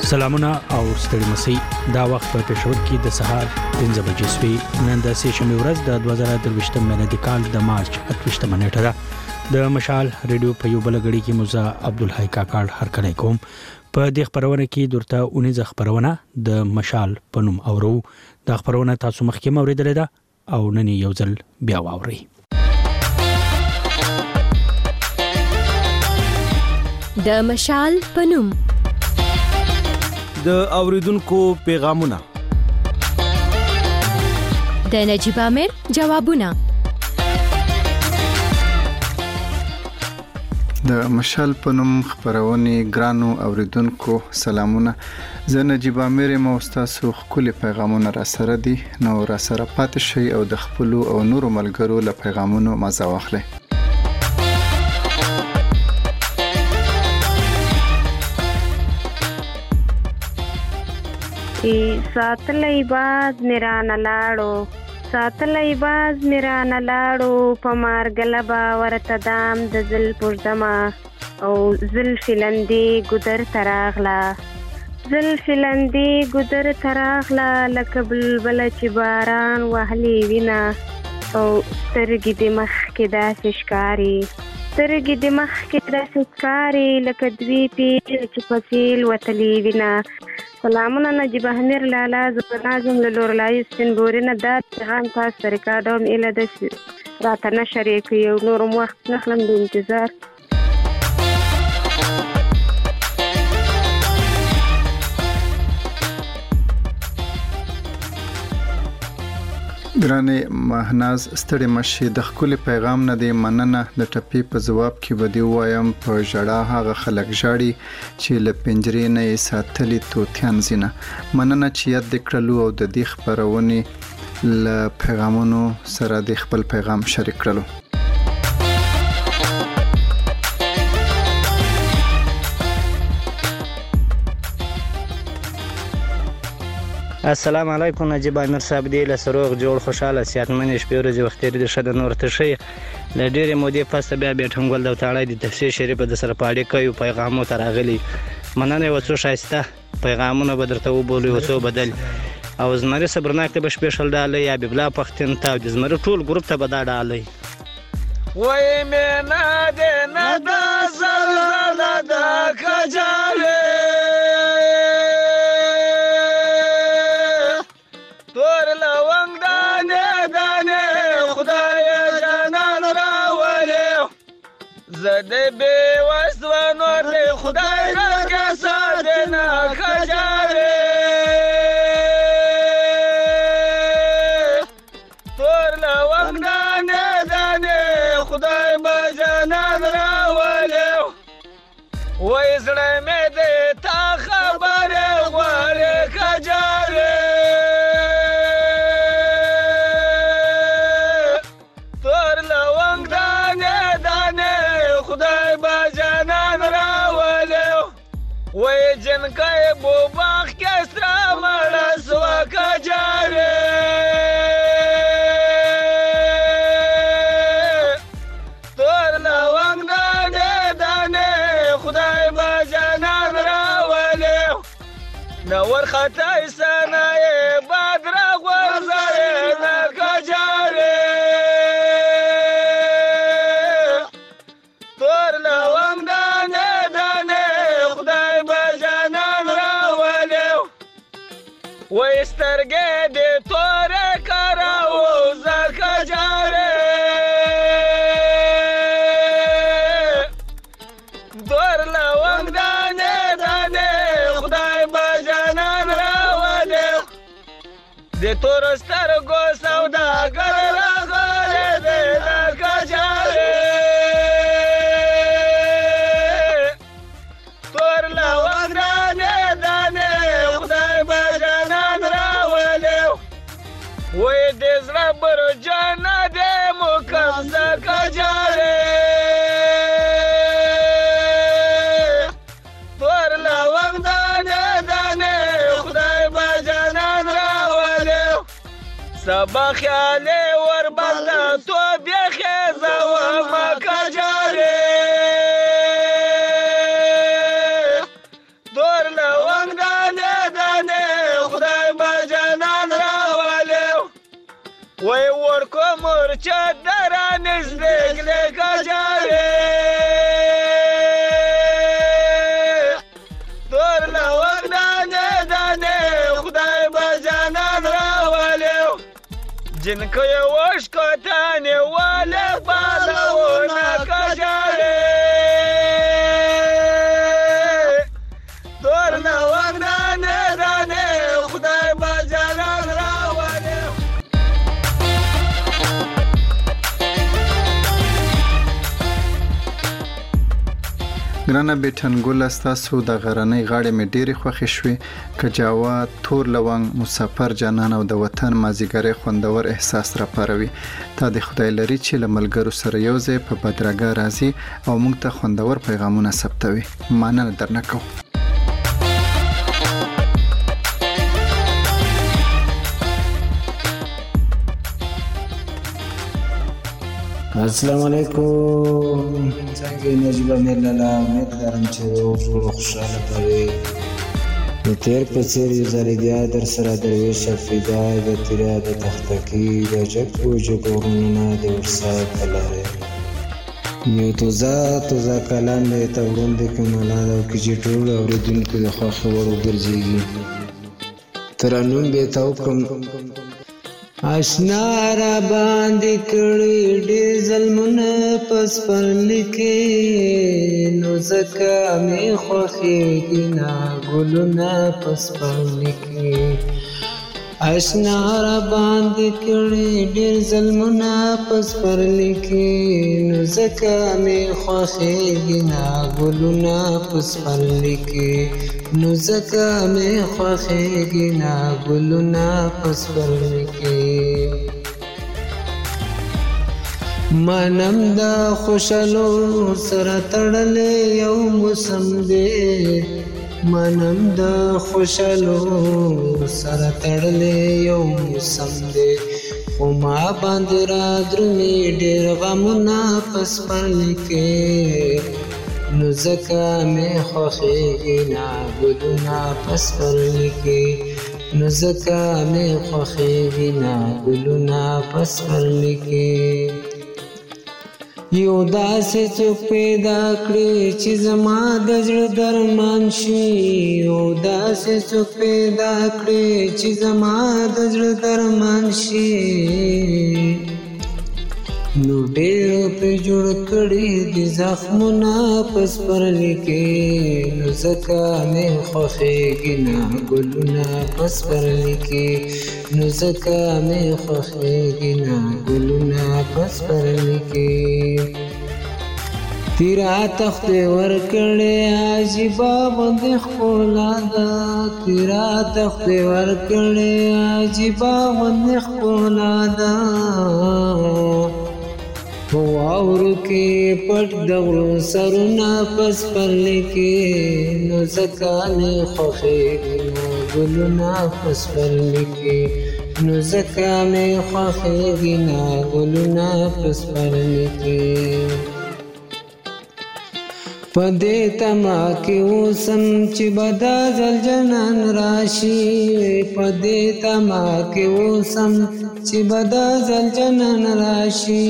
سلامونه او ستړي مسي دا وخت په پېښور کې د سهار 5 بجې سوي نن د سېشنبه ورځ د 2023 میلادي کال د مارچ 28 نیټه ده د مشال ریډیو په یو بل غړي کې موزه عبدالحی کاکړ هر کله کوم په دې خبرونه کې درته اونیز خبرونه د مشال پنوم اورو د خبرونه تاسو مخکې اوریدل ده او نن یو ځل بیا واوري د مشال پنوم د اوریدونکو پیغامونه د نجیب امیر جوابونه د مشال پنوم خبرونه ګرانو اوریدونکو سلامونه زه نجیب امیر موستاسو خپل پیغامونه را سره دي نو را سره پاتې شي او د خپل او نورو ملګرو له پیغامونو مزه واخلئ ساتلای باز میرا نلاړو په مارګلبا ورته دام د زل پرزما او زل فلندې ګدر تراغلا لکه بلبل چې باران وهلي وینا او سترګې د مخ کې داسې ښکاري لکه دوی پیل چې فصیل وتلی وینا سلامونه نجیب امیر لالا زبنازم لورلای سنبورینه د پیغام تاسو ریکارډوم اله د راتنه شریک یو نور وخت نخلم د انتظار ګرانه مهناز ستړي مشي د خپل پیغام نه دی مننه د ټپی په جواب کې بدی وایم په جړه هغه خلک جاړي چې له پنجرې نه ساتلې توتیان زینه مننه چې یاد کړلو او د دې خبرونه ل پیغامونو سره د خپل پیغام شریک کړلو السلام علیکم نجیب امیر صاحب دی له سروغ جوړ خوشاله صحتمن شپې ورځې وخت لري شد نور ته شي ل ډېرې مودې پس بیا ټنګول د تاړې د تفسیر شریف د سره پاړې کوي پیغامو تراغلي مننه وڅو شایسته پیغامونه بدرته وبولي وڅو بدل او زمري صبرناک ته بشپېشل ډاله یا ببلا پختن تا د زمري ټول ګروپ ته بدا ډاله وای مې نه د زلزلہ د کجاله تور لونګ دانه خدای جانان راولې زده به وسونو ته خدای راګه ساتنه کجاله تور لونګ دانه خدای به جانان راولې وای زړه مې دې تا خبره غواړي کجاله وای جنکای بو باغ کې سترا مړه سوا کجاله تور لونګ دانه خدای با جانان راولې نور خطای سنای بدر غوځي نه کجاله تور لونګ وای سترګې دې تورې کراو زکه جاره دور لونګ دانه خدای به جانان راولې دې تور سترګو سوداګر راغلې دې زکه جاره تور لونګ دانه خدای به وای دې زړه بر جان دې مکمزه کجاله تور لونګ دانه خدای به جانان راولې سبا خیال ور بنده تو بیا خزه و مکه جاره دور لونګ وای ورکو مرچه درانز دیگلی کجاوی دور لوگ دانه دانه خدای بجانان راولیو جنکوی وشکو تانی والی بالونا کجاوی دور لوگ دانه دانه خدای بجانان راولیو ګرانه بیټنګل ستاسو د غرنۍ غاړې مې ډېرې خوښې شوې کجاوا تور لونګ مسافر جانان او د وطن مازیګری خوندور احساس را پاروي تا د خدای لري چې له ملګرو سره یو ځای په بدرګه راځي او موږ ته خوندور پیغامونه ثبتوي مننه درنه کوم السلام علیکم څنګه نجیب امیر لالا امید لرم چې روغ خوشاله کوي د تیر په څیر یو ځل بیا در سره درویش فدا د تیرا د تختکی د جګو جګورونه د ورسات لاره یو توزا کلام د تورون د کمالات او کې ټول اوریدونکو د خو خبرو ګرځيږي ترانوم به تاو کوم آشنا را باندې کړي ډېر ظلمونه پس پر لیکي نو زکه مې خوښېږي نه ګلونه پس پر لیکي آشنا را باندې کړي ډېر ظلمونه پس پر لیکي نو زکه مې خوښېږي نه ګلونه پس پر لیکي نو زکه مې خوښېږي نه ګلونه پس پر لیکي منم دا خوشالو سره تړلې یو موسم دی منم دا خوشالو سره تړلې یو موسم دی خو ما باندې را درومي ډېر غمونه پس پر لیکي نو زکه مې خوښېږي نه ګلونه پس پر لیکي نو زکه مې خوښېږي نه ګلونه پس پر لیکي یو داسې څوک پیدا کړي چې زما د زړه درمان شي یو داسې څوک پیدا کړي چې زما د زړه درمان شي نو ډېر په جوړ کړي دي زخمونه پس پر لیکي نو زکه مې خوښېږي نه ګلونه پس پر لیکي نو زکه مې خوښېږي نه ګلونه پس پر لیکي تیرا تخت ورکړې عجیبه باندې ښکلا ده تیرا تخت ورکړې عجیبه باندې ښکلا ده واورو کې پټ د غرو سرونه پس پر لیکي نو زکه مې خوښېږي نه ګلونه پس پر لیکي نو زکه مې خوښېږي نه ګلونه پس پر لیکي په دې تما کې اوسم چې به دا ځل جنان راشي په دې تما کې اوسم چې به دا ځل جنان راشي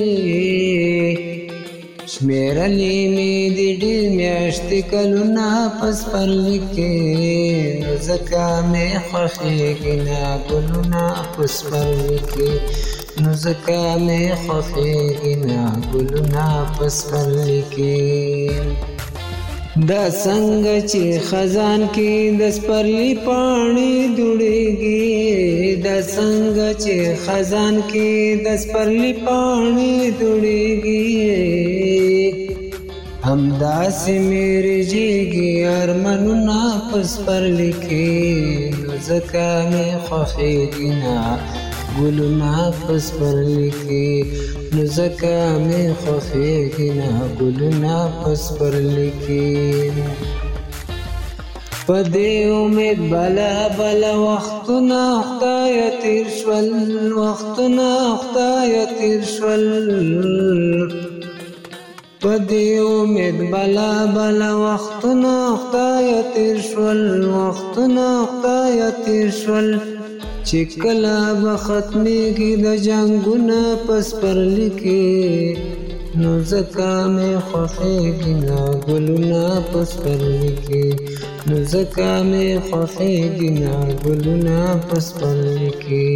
شمېرلې مې دي ډېر میاشتې کلونه پس پر لیکي نو زکه مې خوښېږي نه ګلونه پس پر لیکي نو زکه مې خوښېږي نه ګلونه پس پر لیکي دا څنګه چې خزان کې د سپرلي پاڼې دوړېږي دا څنګه چې خزان کې د سپرلي پاڼې دوړېږي همداسې مې رژېږي ارمانونه پس پر لیکي نو زکه مې خوښېږي نه ګلونه پس پر لیکي نو زکه مې خوښېږي نه ګلونه پس پر لیکي په دې امید بلا بلا وختونه خدایه تېر شول وختونه خدایه تېر شول په دې امید بلا بلا وختونه خدایه تېر شول وختونه خدایه تېر شول چې کله به ختمیږي د جنګونه پس پرلي کې نو ځکه مې خوښېږي نه ګلونه پس پرلي کې نو ځکه مې خوښېږي نه ګلونه پس پرلي کې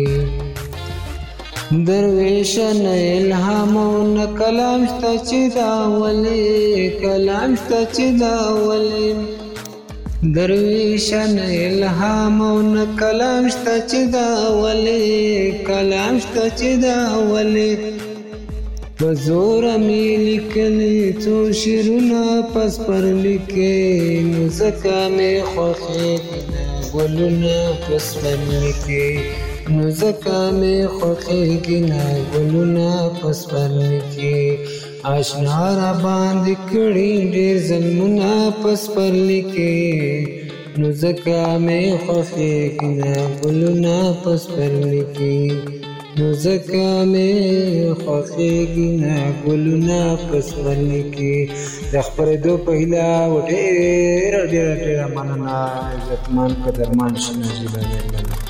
درویشه نه الهام او نه کلام شته چې دا ولې کلام شته چې دا ولې درویشه نه الهام او نه کلام شته چې دا ولې کلام شته چې دا ولې په زوره مې لیکلي څو شعرونه پس پرلي کې نو ځکه مې خوښېږي نه ګلونه پس پرلي کې نو ځکه مې خوښېږي نه ګلونه پس پرلي کې اشنا را باندې کړي ډېر ظلمونه پس پرلي کې نو ځکه مې خوښېږي نه ګلونه پس پرلي کې نو ځکه مې خوښېږي نه ګلونه پس پرلي کې د خپرېدو په هیله ډېره مننه عزتمن قدرمن شي نجیب امیر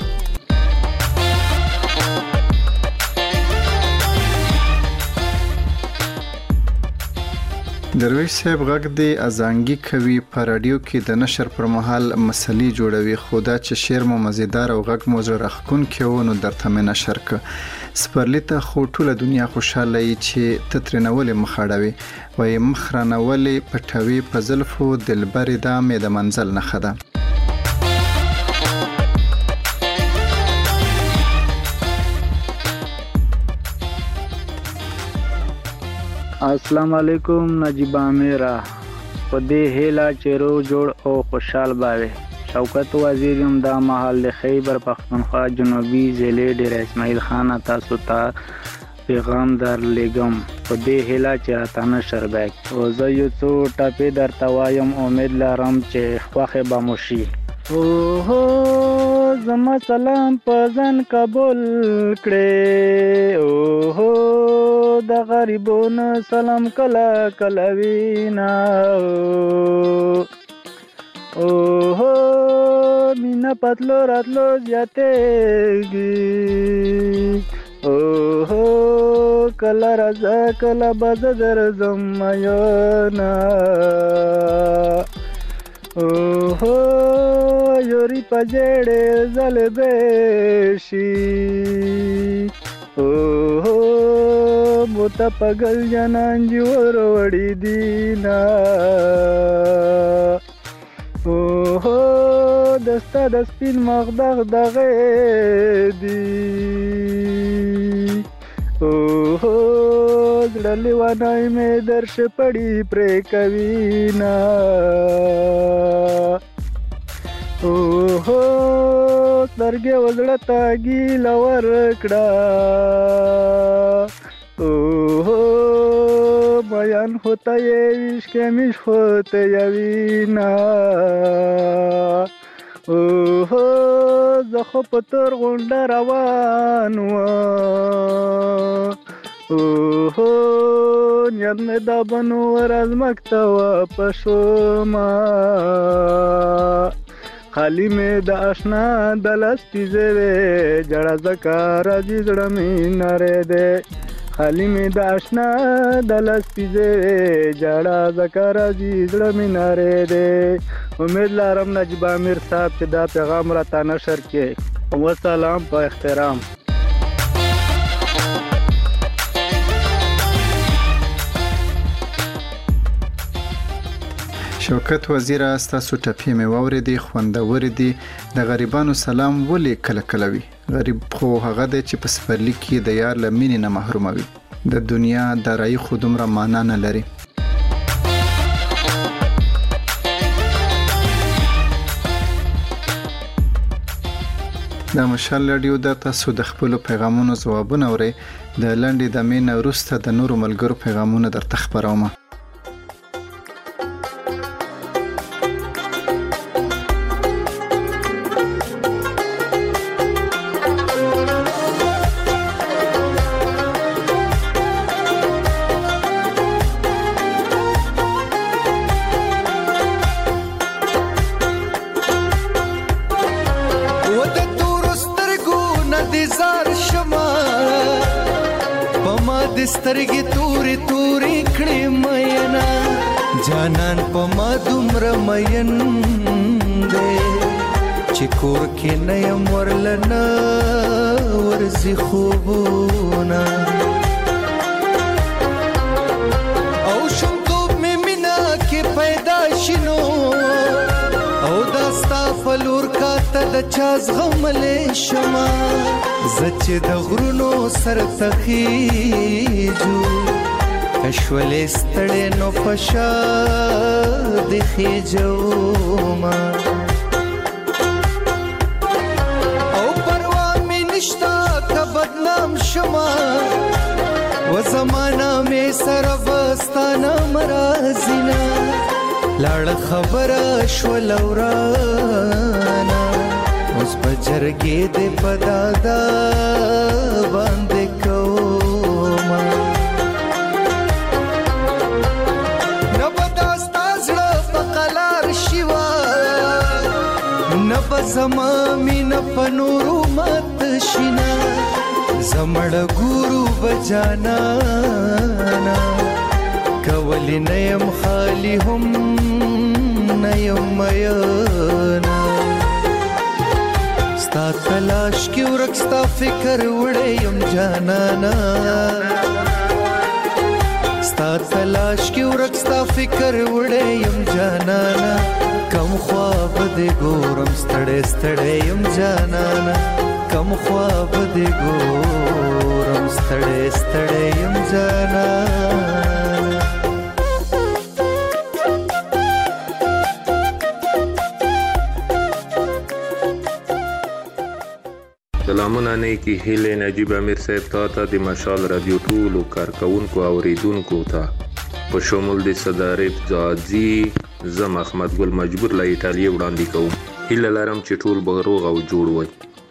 درویش صاحب غږ دی ازانګي کوي په رادیو کې د نشر پر مهال مسلې جوړوي خو دا چې شعر مو مزیدار او غږ مو زړه راښکونکی و نو درته مې نشر که سپرلي ته خو ټوله دنیا خوشحاله یي چې ته ترېنه ولې مخ اړوې وایي مخ رانه ولې پټوې په زلفو دلبرې دا مې د منزل نښه ده السلام علیکم نجیب امیره په دې هیله چې روغ جوړ او خوشحال باوي شوکت وزیر یم دا مهال د خیبر پختونخوا جنوبي ضلع ډېر اسماعیل خان تاسو ته پیغام در لګم په دې هیله چې راته نشر بیک او زه یو څو ټپې درته وایم امید لرم چې خوښې به مو شي اوهو زما سلام په ځان قبول کړې اوهو د غریبونو سلام کله کله وینا اوهو مینا پتلو راتلو زیاتېږي اوهو کله راځه کله به زه درځم میینه اوهو یوري په ژېړې ځلبې شي اوهو موته پګل جنان جوړ وړي دینا اوهو دستا د سپین مخ دغه دی اوهو زړه لیوانای مې درش پړی پرې کوینا اوهو سترګې وزړه تاګي لور کړه اوهو بیان ہوتا یہ عشق مش ہوتے یوینا اوهو زخو پتر غونډه روان و اوهو نیت مې دا بنو ورځ مکتوه پشوما خالی مې د آشنا د لاس پیزې وې جړه ځکه راځي زړه مې نری دی خالی مې د آشنا د لاس پیزې وې جړه ځکه راځي زړه مې نری دی امید لرم نجیب امیر صاحب چې دا پیغام راته نشر کړي وسلام په احترام شوکت وزیر ستاسو ټپې مې واورېدې خوندورې دي د غریبانو سلام ولې کله کله وي غریب خو هغه دی چې په سپرلي کې د یار له مینې نه محرومه وي د دنیا دارایي خو دومره معنا نه لري د مشال رادیو د تاسو د خپل پیغامونو ځوابونه اورئ د لنډې دمې نه وروسته د نورو ملګرو پیغامونه درته خپروم و د تور سترګو دې سترګې تورې تورې کړې مینا جانان په ما دومره مین دی چې کور کې نه یم ورلنه ورځي خوبونه او شومتوب مې مینا کې پیدا شینو او دا ستا فلور کاته د چا زغملی شما زه چې د غرونو سر ته خیجو کشولې ستړې نو په شا د خیجوما او پروا مې نشته که بدنام شما و زمانه مې سره بستانه مرازینا لاړه خبره شول ورانا اوس په جرګې دې په دادا باندې کوما نه به دا ستا زړه په قلار شیوا نه به زما مینه په نورو مات شینا زمړه ګورو بجانانا کولی نه یم خالی هم نه یم مینا ستا تلاش کې ورک ستا فکر وړی یم جانانا ستا تلاش کې ورک ستا فکر وړی یم جانانا کم خواب دې ګورم ستړی ستړی یم جانانا کم خواب دې ګورم ستړی ستړی یم جانانا سلامونه نیکی هیله نجیب امیر صاحب ته د مشال رادیو ټولو کارکونکو اوریدونکو ته په شمول د صدارت ځاځي زم احمد ګل مجبور له ایټالیا وړاندې کوم هیله لرم چې ټول به روغ او جوړ وي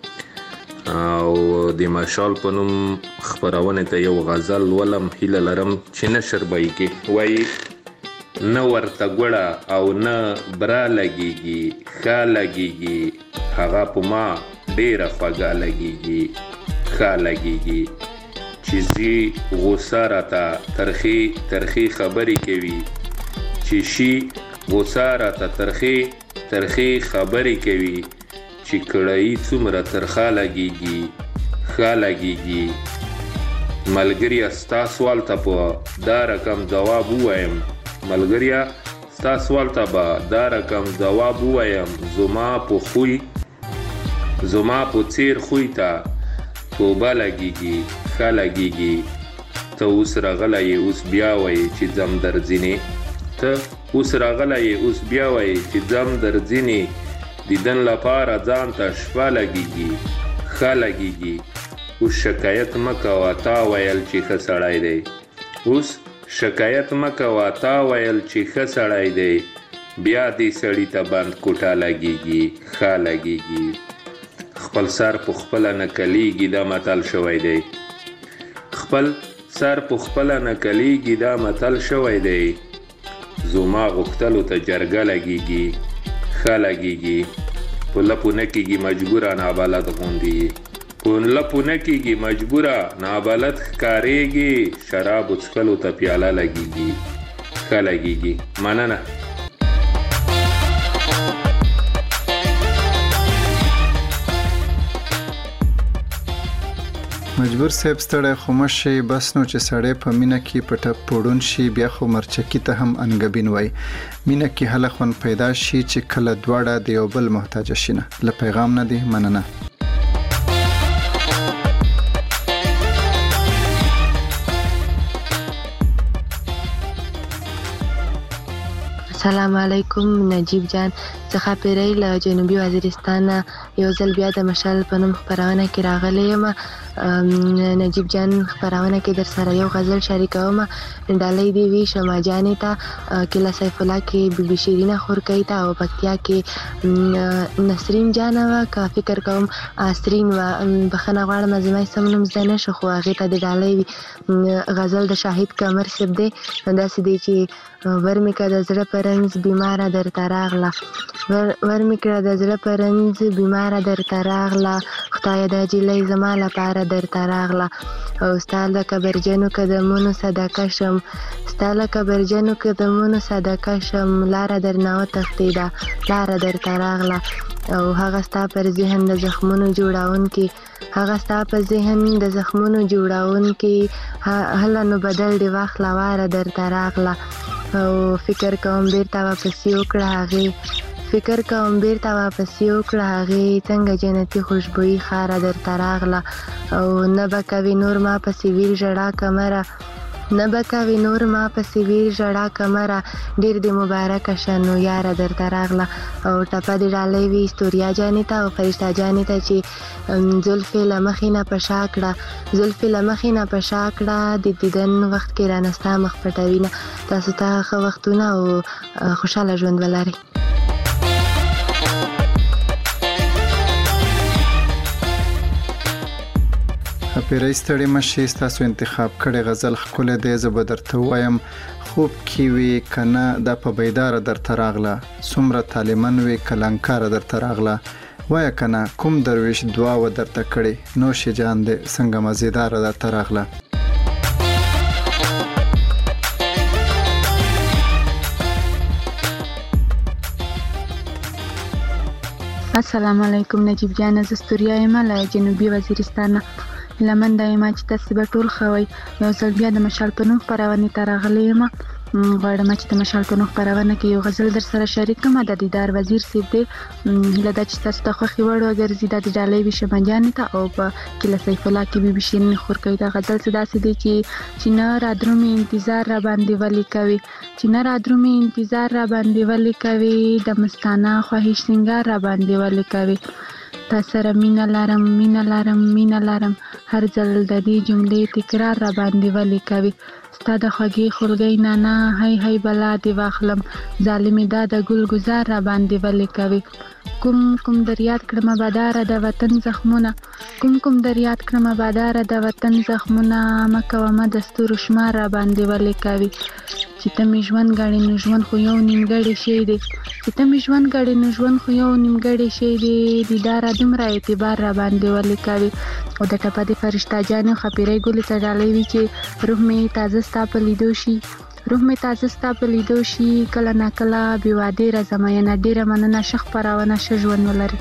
او د مشال په نوم خبرونه ته یو غزل ولم هیله لرم چې نشر به کې وای نه ورته ګړه او نه برا لګيږي ښه لګيږي هغه په ما ډیره خوږه لګيږي ښه لګيږي چې زی غوسه راته ترخی ترخی خبرې کوي چې شي غوسه راته ترخی ترخی خبرې کوي چې کړای څومره ترخه لګيږي ښه لګيږي ملګری ستا سوال ته په دا رقم جواب وایم ملګریا ستا سوال ته به دا رقم جواب وایم زما په خوې زما په څیر خوې ته توبه لګيږي ښه لګيږي ته اوس راغلی اوس بیا وایې چې ځم درځینې ته اوس راغلی اوس بیا وایې چې ځم درځینې دیدن لپاره ځان ته شپه لګيږي ښه لګيږي اوس شکایت مه کوه تا ویل چې ښه سړی دی اوس شکایت مه کوه تا ویل چې ښه سړی دی بیا دې سړي ته بند کوټه لګيږي ښه لګيږي خپل سر په خپله نه کلیږي دا متل شوی دی خپل سر په خپله نه کلیږي دا متل شوی دی زما غوښتلو ته جرګه لګيږي ښه لګيږي په لپو نه کېږي مجبوره نابلد غوندې په لپو نه کېږي مجبوره نابلد ښکارېږي شرابو څښلو ته پیاله لګيږي ښه لګيږي مننه مجبور صاحب ستړی خو مه شي بس نو چې سړی په مینه کې پټه پوړون شي بیا خو مرچکي ته هم انګبین وای مینه کې هله خون پیدا شي چې کله دواړه د یو بل محتاج شي نه له پیغام نه دی مننه السلام علیکم نجیب جان څخه پیری له جنوبي وزیرستان یو ځل بیا د مشال په نوم خبرونه کې راغلی یم نجیب جان خبرونه کې در سره یو غزل شریکوم ډالۍ دی وی شمع جانې ته کله سیف الله کې بیبي شیرینه خورکۍ ته او پکتیا کې نسرین جان وا کا فکر کوم اسرین و بخنه غواړم زما سم نوم زده نشو خو هغه ته د ډالۍ غزل د شاهد قمر سب دی داسې دی چې ورمې که د زړه په رنځ بیماره درته راغله ورمې کړه د زړه پرنځ بیماره درته راغله خدایه دا جیلۍ زما لپاره درته راغله او ستا له کبرجنو قدمونو صدقه شم ستا له کبرجنو قدمونو صدقه شم لاره درنه وتښتېده لاره درته راغله او هغه ستا پر ذهن د زخمونو جوړونکي هغه ستا په ذهن د زخمونو جوړونکي هله نو بدل دې واخله واره درته راغله او فکر کوم بیرته واپسې وکړه هغې فکر کوم بیرته واپسې وکړه هغې څنګه جنتي خوشبويي خاره درته راغله او نه به کوي نور ما پسې ویر ژړا کمره نه به کوي نور ما پسې ویر ژړا کمره ډېر دې مبارکه شه نو یاره درته راغله او ټپه دې ډالۍ وي ستوریا جانې ته او فرشته جانې ته چې زلفې له مخې نه په شا کړه زلفې له مخې نه په شا کړه د دیدن وخت کې رانه ستا مخ پټوینه تاسو ته ښه وختونه او خوشحاله ژوند ولرئ پیرې ستړي مشي تاسو انتخاب کړي غزل ښکلی دی زه به درته وایم خوب کې وي کنه دا په بیداره درته راغله څومره طالبان وي کلنکاره درته راغله وایه کنه کوم درویش دعا و درته کړي نوش جان دې څنګه مزیداره درته راغله السلام علیکم نجیب جان زه ستوریا یم له جنوبي وزیرستان لمن دایمه چې تاسو به ټول خوي یو ځل بیا د مشال په نوم خپرونې ته راغلی یم غواړم چې د مشال په نوم خپرونه کې یو غزل در سره شریک کړم د دیدار وزیر صاحب دی هیله ده چې تاسو ته خوښي وړ وګرځي دا د ډالۍ وي شمجانې ته او په کله سیف الله کې بي شیرین خور کوي دا غزل څه داسې دی چې نه رادرومي انتظار را باندې ولي کوي چې نه رادرومي انتظار را باندې ولي کوي د مستانه خواهش سنگار را باندې ولي کوي تا سره مینه لرم مینه لرم مینه لرم هر ځل د دې جملې تکرار را باندې ولي کوي ستا د خوږې خلګۍ نه هی هی بلا دی واخلم ظالمې دا د ګل گزار را باندې ولي کوي کوم دریاد کړم بادار د وطن زخمونه کوم دریاد کړم بادار د وطن زخمونه مکه ما دستور شمار را باندې ولي کوي چې ته می ژوند غړي نو ژوند خو یو نیمګړی شی دی چې ته می ژوند غړي نو ژوند خو یو نیمګړی شی دی دیدار دومره اعتبار را باندې ولي کوي او د ټپه د فرشته جانو خپيري ګولې ته ډالۍ وی چې روح می تازه ستا په لیدو شي روح می تازه ستا په لیدو شي کله نا کله بې واده را زماینه ډیره مننه شخ پراونه ش ژوند ولري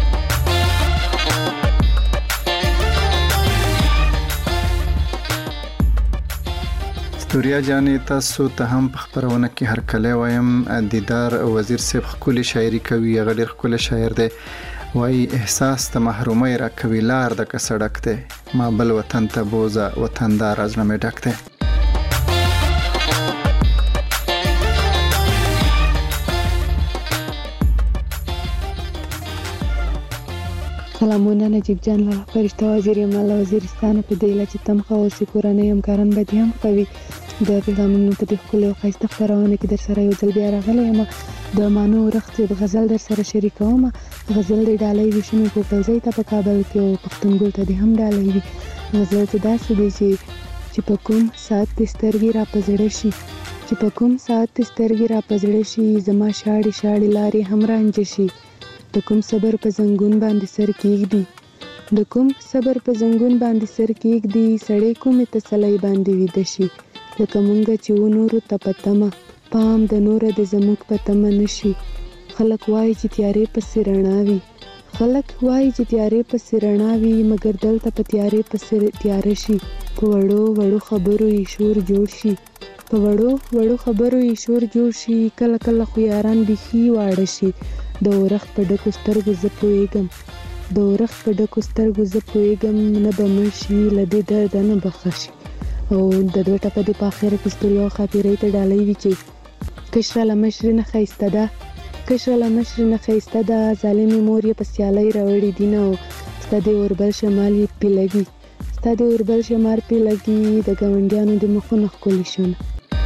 ستوریا جانې تاسو ته هم په خبرونه کې هر کله وایم دیدار وزیر صاحب خولي شاعري کوي هغه ډېر خولي شاعر دی وای احساس ته محرومي را کوي لار د کسړک ته ما بل وطن ته بوزه وطندار از نه ډک ته سلامونه نجیب جان له فرشته وزیر مال وزیرستان په دیله چې تم خو سي کورنۍ هم کارن به دي هم کوي د پیغامونو په دې خپل خاصه خبرونه کې در سره یو ځل بیا راغلی یم د مانو رخت د غزل در سره شریکوم غزل د ډالۍ وشمه په فوزي ته په کابل کې او پښتونګل ته هم ډالۍ وي غزل څه داسې دی چې په کوم سات سترګې را پزړې شي چې په کوم سات سترګې را پزړې شي زما شاړې شاړې لارې هم رانج شي د کوم صبر په زنګون باندې سر کېږدي د کوم صبر په زنګون باندې سر کېږدي سړی کومې تسلی باندې ویده شي لکه مونږ چې و نورو ته په تمه پام د نوره د زموږ په تمه نشي خلک وایي چې تیارې پسې رڼا وي خلک وایي چې تیارې پسې رڼا وي مګر دلته په تیارې پسې تیاره شي په وړو وړو خبرو یې شور جوړ شي په وړو وړو خبرو یې شور جوړ شي کله کله خو یاران بیخي واړه شي د اورښت په ډکو سترګو زه پوهېږم د اورښت په ډکو سترګو زه پوهېږم نه به مړ شي له دې درده نه به ښه شي او د دوی ټپه د په اخره کې ستوري او خاطرې ته ډالۍ وي چې کشره له مشر نه ښایسته ده کشره له مشر نه ښایسته ده ظالمې مور یې په سیالۍ راوړي دي نه او ستا د اوربل شمال یې پې لګي ستا د اوربل شمال پې لګي د ګاونډیانو د مخونه ښکلي شونه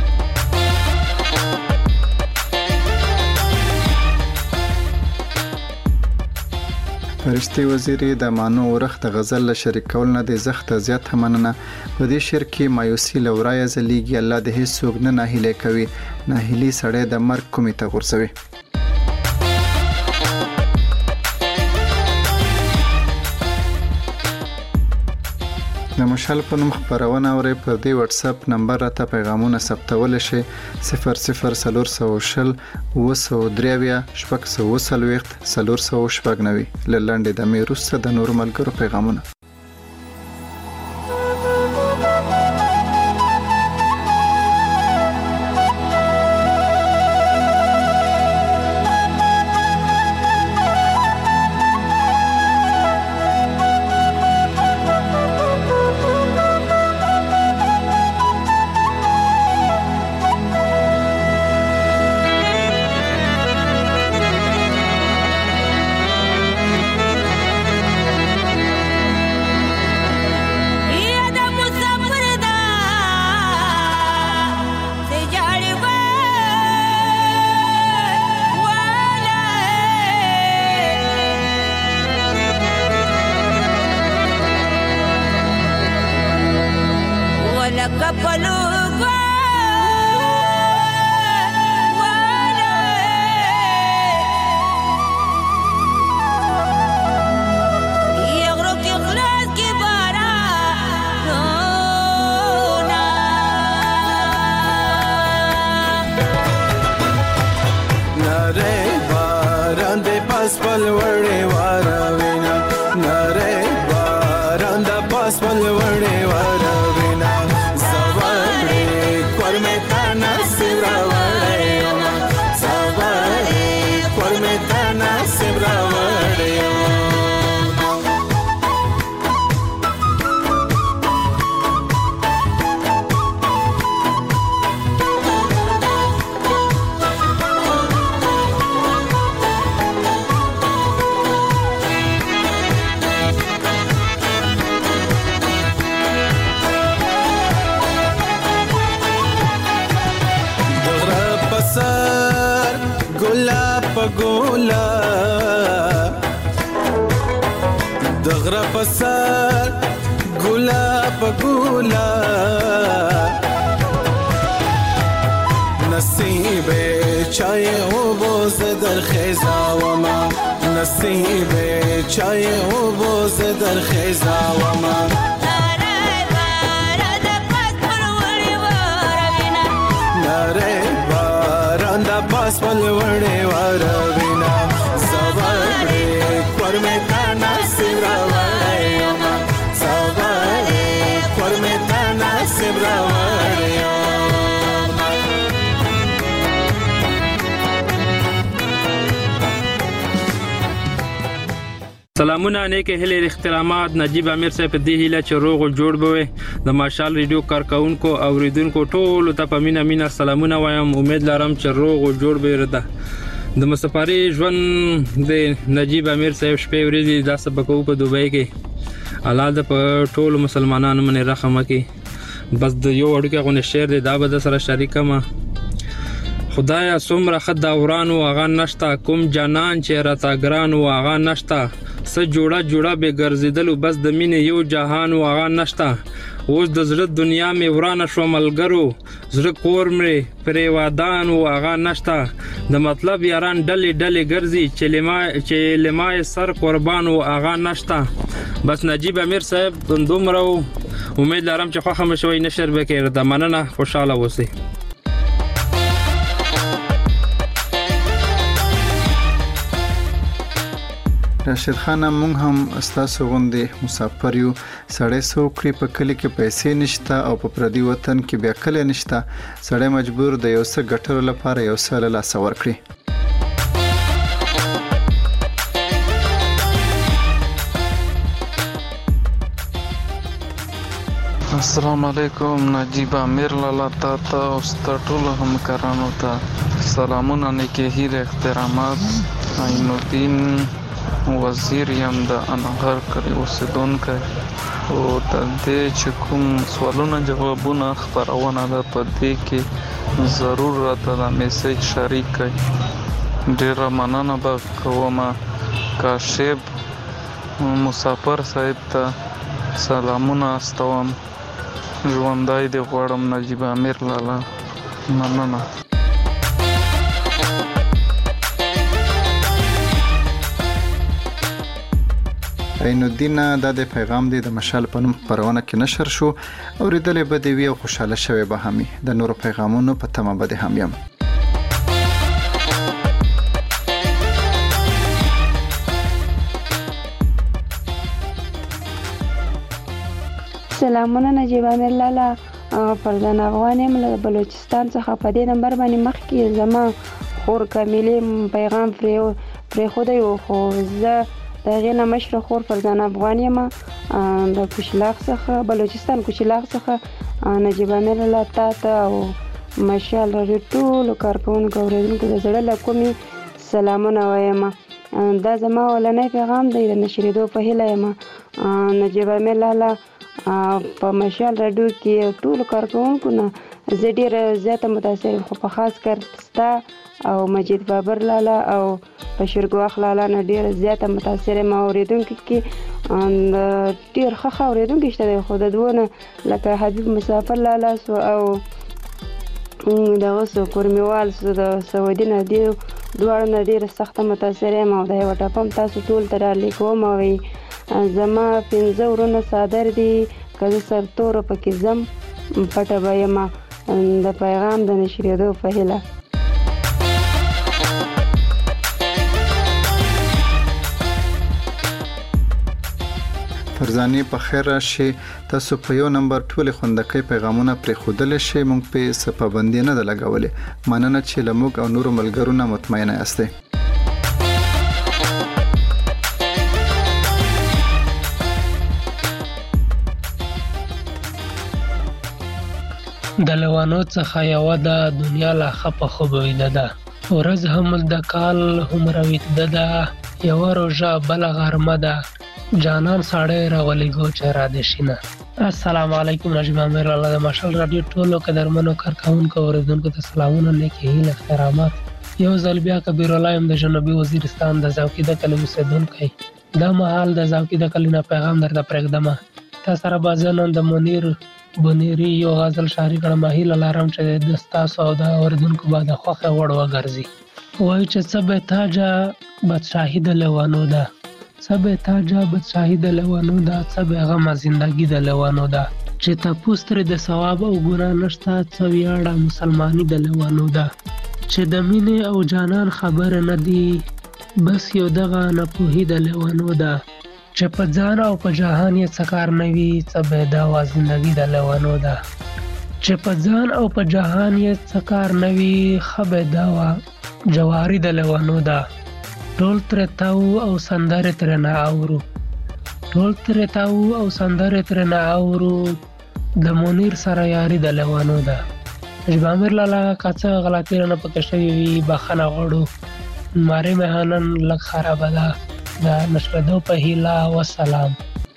فرشتي وزیري د مانو ورخت غزل له شریکول نه د زخت زیات مننه په دې شعر کې مایوسي لورای زلیږي الله د هیڅ څوک نه ناهیله کوي ناهیلي سړی د مرګ کومې ته غورځوي مشال په نوم خبرونه اوري پر دې واتس اپ نمبر راته پیغامونه ثبتول شي 00400 وسودریویا شپږ سو وسلويخت 490 لنډه د میروسته د نور ملګرو پیغامونه سلامونه نیک هلي احترامات نجیب امیر صاحب دی هله چې روغ او جوړ بوي د ماشال ریډیو کارکونکو او ریډونکو ټول ته په مینا سلامونه وایم امید لرم چې روغ او جوړ به رده د مسافري ژوند د نجیب امیر صاحب شپې ورځې د سبقو په دوبۍ کې الله د په ټول مسلمانانو باندې رحم وکړي بس د یو اړو کې غو نشر دی دا به سره شریکه ما خدایا څومره خد دوران او اغا نشتا کوم جانان چې راتا ګران او اغا نشتا س جوړه به ګرځیدل بس د مینې یو جهان او اغا نشتا اوس د زړه دنیا می ورانه شو ملګرو زړه کور مې پرې وادان او اغا نشتا د مطلب یاران ډلې ګرځي چې لمای سر قربان او اغا نشتا بس نجیب امیر صاحب دومره امید لرم چې خوښه مشوي نشر وکړه د مننه خوشاله اوسئ راشد خان مونږ هم استاسو غوندې مسافر یو سړی سوکري په کلی کې پیسې نشته او په پردي وطن کې بیا کلی نشته سړی مجبور د یو څه ګټلو لپاره یو څه له لاسه ورکړي السلام علیکم نجیب امیر لالا تا او ستټول همکارانو ته سلامونه نیکه احترامات عینالدین وزیر یم د انهار کلی اوسیدونکی او د دې چې کوم سوالونه جوابونه خبرونه ده په دې کې ضرور راته د میسج شریک کړئ ډیره مننه به کوم کاشف مسافر صاحب ته سلامونه استوم ژوندای دی غواړم نجیب امیر لالا مننه عین الدین دا د پیغام دی د مشال په نوم خبرونه کې نشر شو او ریدلې به دی وی خوشاله شوی به همي د نورو پیغامونو په تمه به هم یم. سلامونه نجیب امیر لالا فرزان افغان یم له بلوچستان څخه په دې نمبر باندې مخکې زما خور کاملې پیغام پرې خو دی خو زه د هغې نه مشره خور فرزان افغان یم د کوچلاغ څخه بلوچستان کوچلاغ څخه نجیب امیر لالا تا ته او مشال راډیو ټولو کارکوونکو اورېدونکو د زړه له کومې سلامونه وایم. دا زما اولنی پیغام دی د نشرېدو په هیله یم. نجیب امیر لالا په مشال راډیو کې ټولو کارکوونکو نه زه ډېره زیاته متاثر یم خو په خاص کر ستا او مجید بابر لالا او بشیر ګواخ لالا نه ډېره زیاته متاثر یم. اورېدونکو کې ډېر ښه اورېدونکي شته دی خو د دوو نه لکه حبیب مسافر لالا سو او دغه سو کورمیوال سو د سعودي نه دواړو نه ډېره سخته متاثر یم او دا یوه ټپه هم تاسو ټول ته رالیکوم او زما 15 ورونه صادر دي که زه سرتوره پکې ځم پټه به یم د پیغام د نشرېدو په هیله. فرزانې په خیر راشي تاسو په یو نمبر ټول خوندکۍ پیغامونه پرې خودلې شي مونږ په څه پابندي نه لګولې مننه چې لموږ او نورو ملګرو نه مطمئنه یاستئ. د لوانو څخه یوه د دنیا لا خپه خوبویده ده ورځ هم د کال هم رویده ده یوه روژه بله غرمه ده جانان ساړی راولېږو چې را دې شینه. السلام علیکم نجیب امیر لالا د مشال راډیو ټولو قدرمنو کارکوونکو اورېدونکو ته سلامونه نیکې هیلې احترامات. یو ځل بیا کبیر الله یم د جنوبي وزیرستان د زاوکیده کلي اوسېدونکی. دا مهال د زاوکیده کلي نه پیغام درته پرېږدمه تا سره به زه نن د منیر بنيري یو غزل شاعري کړم هیله لرم چې د ستاسو او د اوریدونکو به د خوښه وړ وګرځي. وایي چې څه به تاجه بادشاهي د لیوانو ده څه به تاجه بادشاهي د لیوانو ده څه به غمه زندګي د لیوانو ده چې تپوس ترې د ثواب او ګناه نشته څه ویاړه مسلماني د لیوانو ده چې د مینې او جانان خبره نه دي بس یو دغه ناپوهي د لیوانو ده چې په ځان او په جهان یې څه کار نه وي څه به دعوا زندګي د لیوانو ده چې په ځان او په جهان یې څه کار نه وي ښه به دعوا جواري د لیوانو ده ټول ترې تاو او سندرې ترې نه اورو ټول ترې تاو او سندرې ترې نه اورو د منیر سره یاري د لیوانو ده. نجیب امیر لالا که څه غلطي رانه پکې شوي وي بخښنه غواړو مارې مې نن لږ خرابه ده د نشرېدو په هیله وسلام.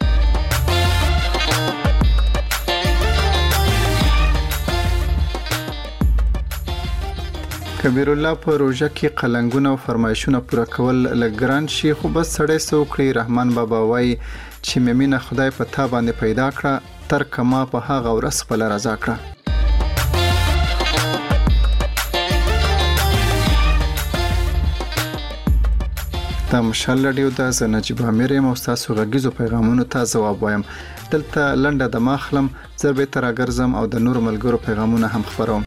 کبیر الله په روژه کې قلنګونه او فرمایشونه پوره کول لګران شي خو بس سړی سوکړي. رحمان بابا وایي چې مینه خدای په تا باندې پیدا کړه تر کما په هغه ورځ خپل رضا کړه. د مشال راډیو د نجیب امیر یم او تاسو غږیزو پیغامونو ته ځواب وایم. دلته لنډه د ماخلم زه به تر راګرځم او د نورو ملګرو پیغامونه هم خبروم.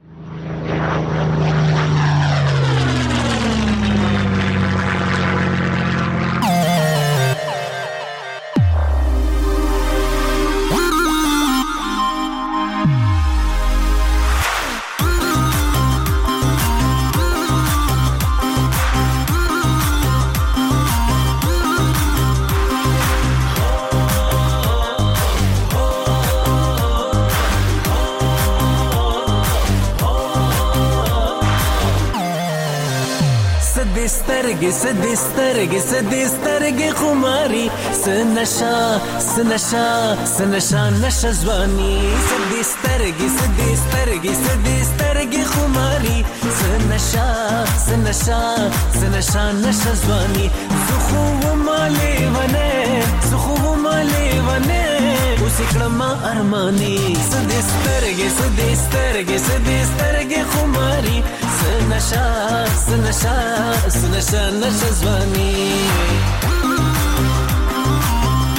سترګې خماري سنشا نشه ځواني سترګې خماري سنشا نشه ځواني زه خو مالې ونه اوس کړم ارماني سترګې خماري سنشا نشه ځواني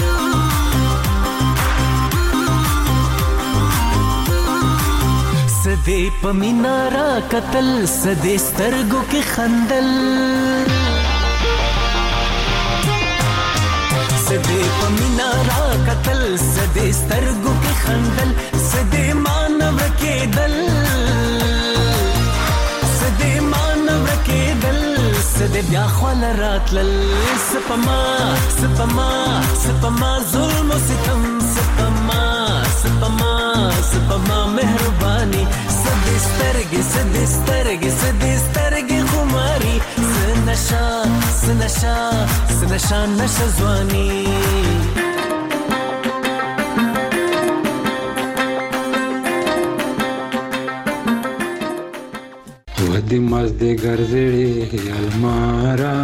سدې په مینا را قتل سدې سترګو کې خندل سدې په مینا را قتل سدې سترګو کې خندل سدې مانو کېدل سدې مانو کېدل سدې بیا خول راتلل سپما سپما سپما ظلم و ستم سپما سپما سپما مهرباني سدې سترګې سدې سترګې سدې سترګې خماري سنشا سنشا سنشا نشه ځواني ودی مازدیګر زړې المارا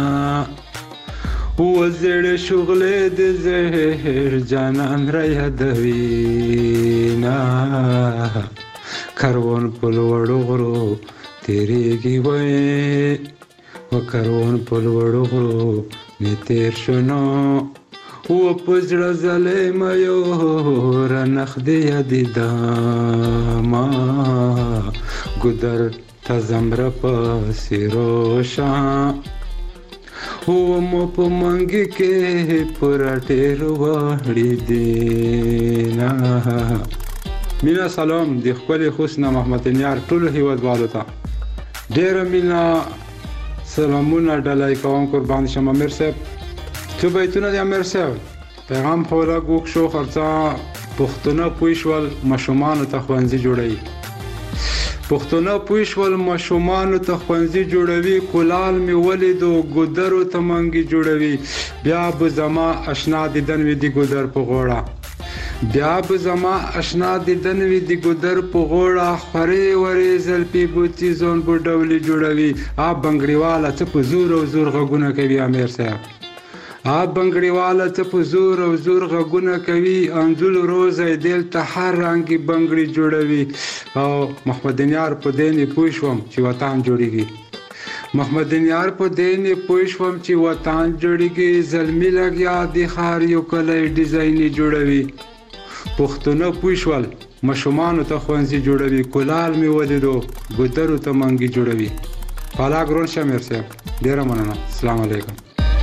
وزړې شغلې د زهر جانان را یادوینا کاروان په لوړو غرو تیریږي وای و کاروان په لوړو غرو می تیر شنو و پزړه زلې مې را نخدې یادیدما ګدر تزمره پسې روشا او مو په منګي کې پر ټیر وړي دینا مینا سلام د خپل حسن محمد نیار ټول هیوادوالو ته ډیر مینا سلامونه ډلای کوم قربان شم امیر صاحب څه بیتونه د امیر صاحب پیغام خولا ګوک شو خرڅه پښتون پوښول مشومان ته خوانځي جوړي پښتونه پوښول مشومان ته خوانځي جوړوي کولال می ولیدو ګودرو ته منګي جوړوي بیا به زما آشنا دیدن وی دی ګودر په غوړه بیا به زما آشنا دیدن وی دی ګودر په غوړه خوري وري زلپی بوتي زون بو ډولي جوړوي ا بنګړیواله څه په زور او زور غږونه کوي امیر صاحب ا بنګړیواله څه په زور او زور غږونه کوي انځل روز ایدل ته هر رنگي بنګړي جوړوي او محمد نیار په دیني پوښوم چې وطن جوړیږي محمد نیار په دیني پوښوم چې وطن جوړیږي زلمی لګیا د خار یو کله ډیزاین جوړوي پښتون پوښول مشومان ته خوانځي جوړوي کولال می ولیدو ګودرو ته منګي جوړوي پالا ګرون شمیر صاحب ډیر مننه السلام علیکم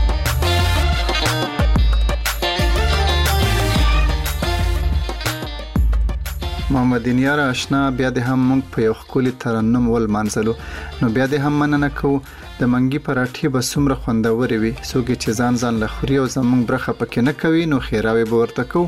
محمد نیار آشنا بیا د هم مونږ په یو خولي ترنم ول مانځلو نو بیا د هم مننه کو د منګي پراټي به سمره خوندوري وي سوګي چې ځان لخوري او زمونږ برخه پکې نه کوي نو خیراوي به ورته کو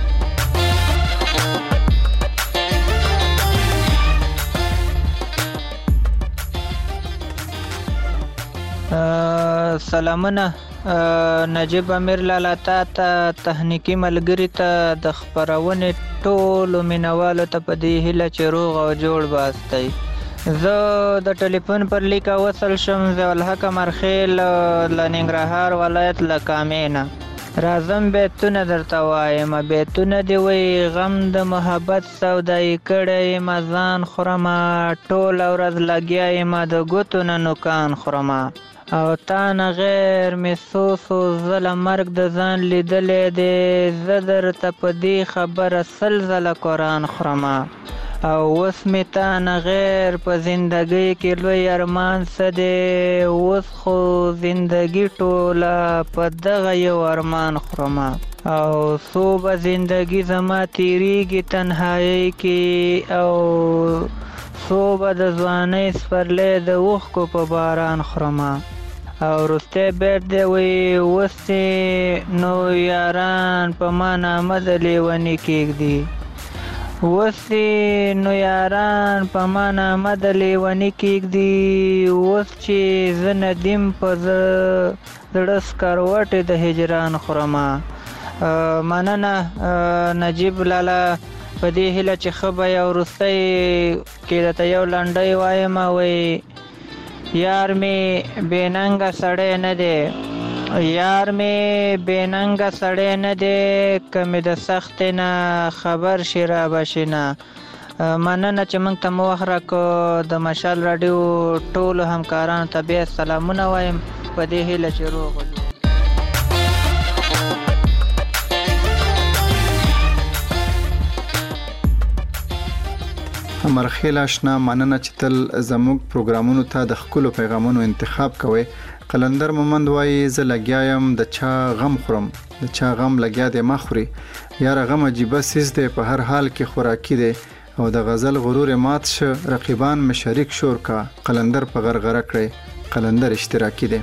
سلامونه نجیب امیر لالا ته تخنیکی ملګری ته د خبرونه ټولو مینوالو ته په دې هیله چې روغ او جوړ باستی زه د ټلیفون پر لیکه وصل شم ضیاءالحق مرخیل له ننګرهار ولایت له کامینا راځم بیتونه درته وایم بیتونه دی وی غم د محبت سودای کړی مزان خورما ټول ورځ لګیا ما د ګوتو نه نوکان خورما او تا نه غیر محسوس و زله مرګ د ځان لیدلی دی زه درته په دې خبره سل ځله قرآن خورمه او اوس مې تا نه غیر په زندګۍ کې لوی ارمان څه دی اوس خو زندګي ټوله په دغه یو ارمان خورمه او څو به زندګي زما تیریږي تنهایۍ کې او څو به د ځوانۍ سپرلی د اوښکو په باران خورمه او وروستی بیت دی وی اوسې نو یاران په ما نامه د لیوني کېږدي اوسې نو یاران په ما نامه د لیوني کېږدي اوس چې زه ندیم په زړه سکروټې د هجران خورمه مننه نجیب لالا په دې هیله چې ښه به یو وروستی کې درته یو لنډۍ وایم وی یار می بېننګه سړی نه دی یار می بېننګه سړی نه دی که مې د سختې نه خبر شي رابشي نه مننه چې موږ ته مو وخت راکړو د مشال راډیو ټولو همکارانو ته بیا سلامونه وایم په دې هیله چې روغ مرخیل آشنا مننه چې تل زموږ پروګرامونو ته د خپل پیغامونو انتخاب کوي. قلندر مومند وایي زه لګیایم د چا غم خورم، د چا غم لګیا دی ما خوري. یاره غم عجیبه سیز دی په هر حال کې خوراکي دی او د غزل غرور مات شه رقیبان مې شریک شور کا. قلندر په غرغره کړي، قلندر اشتراکي دی.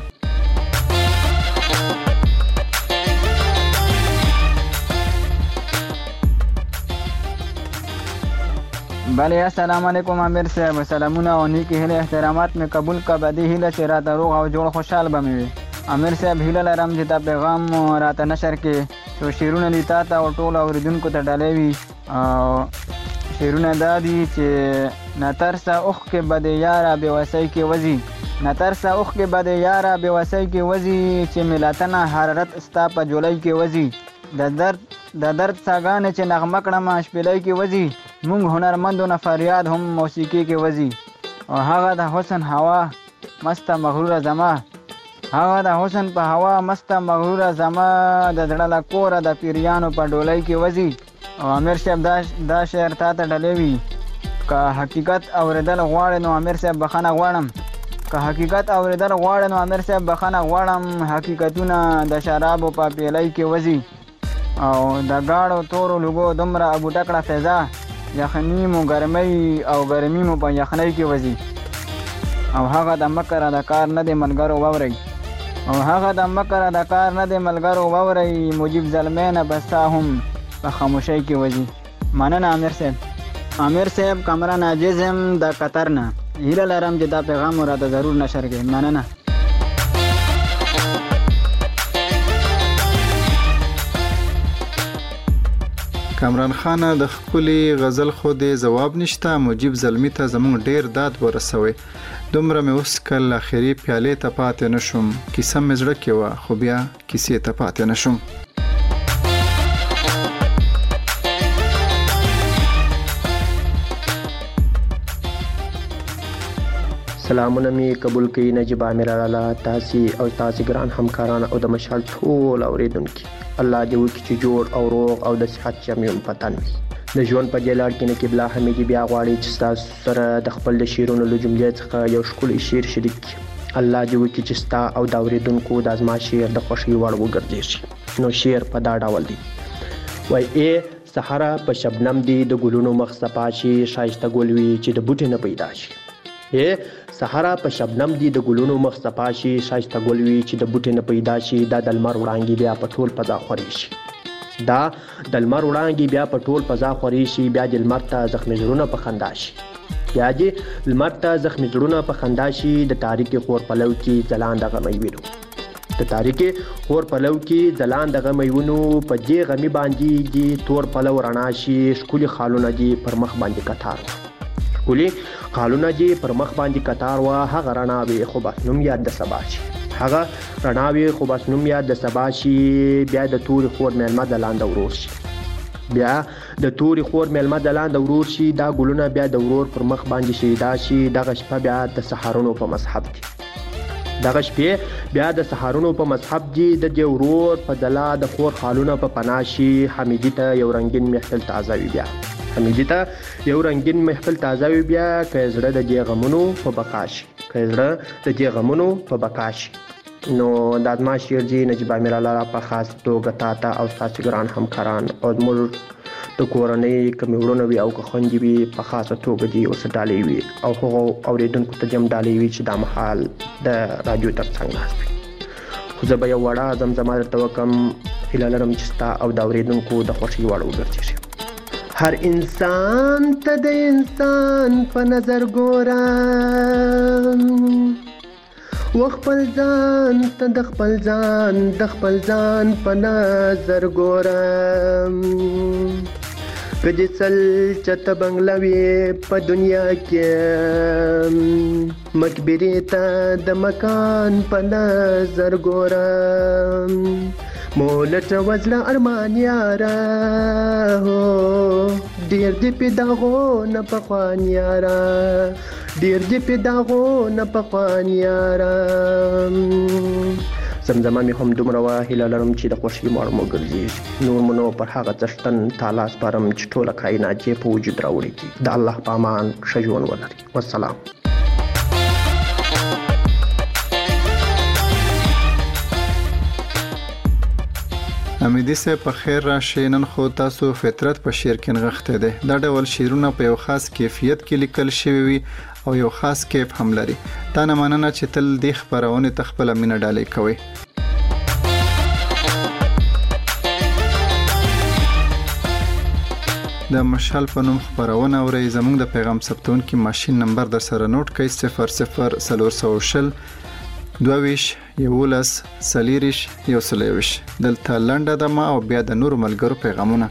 بله السلام علیکم امیر صاحب، سلامونه او نیکی هیله احترامات مې قبول کا. بدی هیله چې راته روغ او جوړ خوشحال به مې وي. امیر صاحب هیله لرم چې دا پیغام راته نشر کې څو شعرونه دي تا ته او ټولو اوریدونکو ته ډالۍ وي. شعرونه دا دي چې نترسه اوښکې به د یاره بېوسۍ کې وځي، نترسه اوښکې به د یاره بېوسۍ کې وځي، چې ملتنه حرارت ستا په جولۍ کې وځي. د درد څاګانې چې نغمه کړم شپېلۍ کې وځي، مونږ هنرمندو نه فریاد هم موسیقي کې وځي. او هغه د حسن هوا مسته مغروره زما، هغه د حسن په هوا مسته مغروره زما، د زړه له کوره د پیریانو په ډولۍ کې وځي. او امیر صاحب دا شعر تا ته ډالۍ وي. که حقیقت اورېدل غواړې نو امیر صاحب بخښنه غواړم، که حقیقت اورېدل غواړې نو امیر صاحب بخښنه غواړم، حقیقتونه د شرابو په پیلۍ کې وځي. او د گاړو تورو لوګو دومره ابوټه کړه فضا، یخنی مو ګرمۍ او ګرمي مو په یخنۍ کې وځي. او هغه د مکر د کار نه دی ملګرو واورئ، او هغه د مکر د کار نه دی ملګرو واورئ، مجیب زلمی نه بستا هم په خاموشۍ کې وځي. مننه امیر صاحب. امیر صاحب کامران عاجز یم د قطر نه، هیله لرم چې دا پیغام راته ضرور نشر کړي. مننه. کامران خان د خپلې غزل خو دې جواب نشته، مجیب زلمی ته زموږ ډیر داد ورسوي. دومره مې اوس کل اخري پیالې ته پاتې نشم، کیسه مې زړه کې وه خو بیا کیسې ته پاتې نشم. سلامونه می قبول کړئ نجیب امیر لالا، تاسو او تاسو ګران همکاران او د مشال ټول اوریدونکو. الله دې وکړي چې جوړ او روغ او د صحت چمیم پتن وي. د ژوند په دې لار کې نه قبله حمیدي بیا غواړي چې تاسو سره د خپل د شعرونو له جملې څخه یو ښکلی شعر شریک کړي. الله دې وکړي چې ستا او د اوریدونکو د ازما شعر د خوښۍ وړ وګرځي. نو شعر په دا ډول دی. وای ای سحره په شبنم دی د ګلونو مخ صفا شي، شایسته ګل وي چې د بوټي نه پیدا شي. ای سحره په شبنم دی د ګلونو مخ صفا شي، شایسته ګل وي چې د بوټي نه پیدا شي. دا د لمر وړانګې بیا په ټول فضا خوري شي، دا د لمر وړانګې بیا په ټول فضا خوري شي. بیا د لمر ته زخمي زړونه په خندا شي، بیا د لمر ته زخمي زړونه په خندا شي. د تاریکې خور پلو کې ځلان د غمۍ وینو، د تاریکې خور پلو کې ځلان د غمۍ وینو. په دې غمي باندې دي تور پلو رڼا شي، ښکلي خالونه دي پر مخ باندې کتار وه، ښکلي خالونه دي پر مخ باندې کتار وه. هغه رڼاوې خو بس نوم یاد د سبا شي، هغه رڼاوې خو بس نوم یاد د سبا شي. بیا د تورې خور میلمه د لاندې ورور شي، بیا د تورې خور میلمه د لاندې ورور شي. دا ګلونه بیا د ورور پر مخ باندې شیدا شي. دغه شپه بیا د سحرونو په مذهب دي، دغه شپې بیا د سحرونو په مذهب دي. د دې ورور په دلا د خور خالونه په پناه شي. حمیدي ته یو رنګین محفل تازه وي بیا، حمیدي ته یو رنګین محفل تازه وي بیا. که زړه د دې غمونو په بقا شي، که زړه د دې غمونو په بقا شي. نو دا زما شعر دی نجیب امیر لالا په خاص توګه تا ته او ستاسو ګران همکاران او زموږ د کورنۍ کومې وروڼه وي او که خویندې وي په خاصه توګه دې ورسره ډالۍ وي او هغو اوریدونکو ته دې هم ډالۍ وي چې دا مهال د راډیو تر څنګ ناست وي. خو زه به یو وړه زمزمه درته وکړم، هیله لرم چې ستا او د اوریدونکو د خوښۍ وړ وګرځېږي. هر انسان ته د انسان په نظر ګورم، و خپل ځان ته د خپل ځان په نظر ګورم. که دې سل چته بنګلوي په دنیا کې، مقبرې ته د مکان په نظر ګورم. مولټ وزړه ارمان یاره هو ډیر دې پیداغو نه پخوان یاره، ډیر دې پیداغو نه پخوان یاره. زمزمه مې هم دومره وه هیله لرم چې د خوښۍ مړ مو ګرځېږي نور مو نو پر هغه څښتن تعالی سپارم چې ټوله کائنات یې په وجود راوړي کړي د الله په امان ښه ژوند ولري والسلام. امیدي صاحب په خیر راشئ. نن خو تاسو فطرت په شعر کې نغښتی دی. دا ډول شعرونه په یو خاص کیفیت کې لیکل شوي وي او یو خاص کیف هم لري. تا نه مننه چې تل دې خپرونې ته خپله مینه ډالۍ کوئ. د مشال په نوم خپرونه اورئ. زموږ د پیغام ثبتونکي ماشین نمبر در سره نوٹ کړئ 00420 22 11 40 121. دلته لنډه دمه او بیا د نورو ملګرو پیغامونه.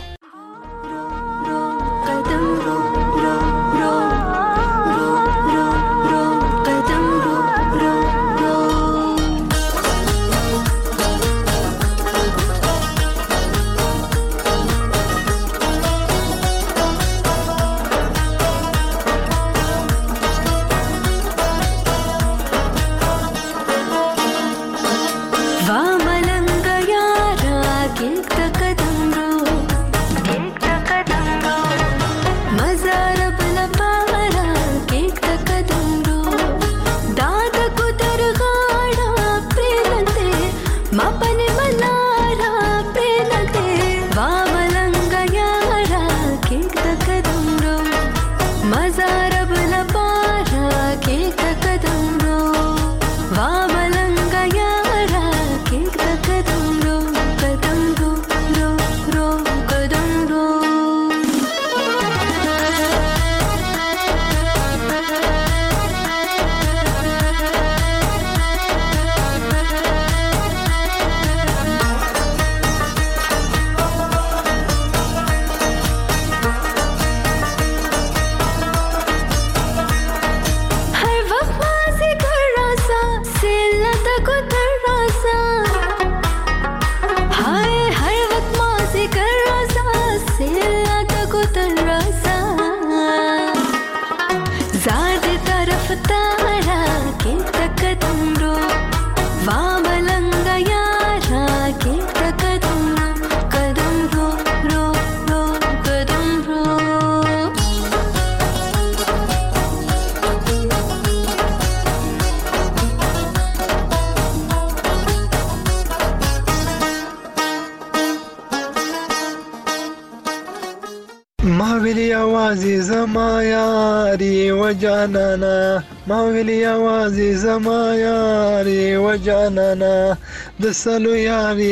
ویلی آوازی زما یاری و جانانا ما ویلی آوازی زما یاری و جانانا د سلو یاری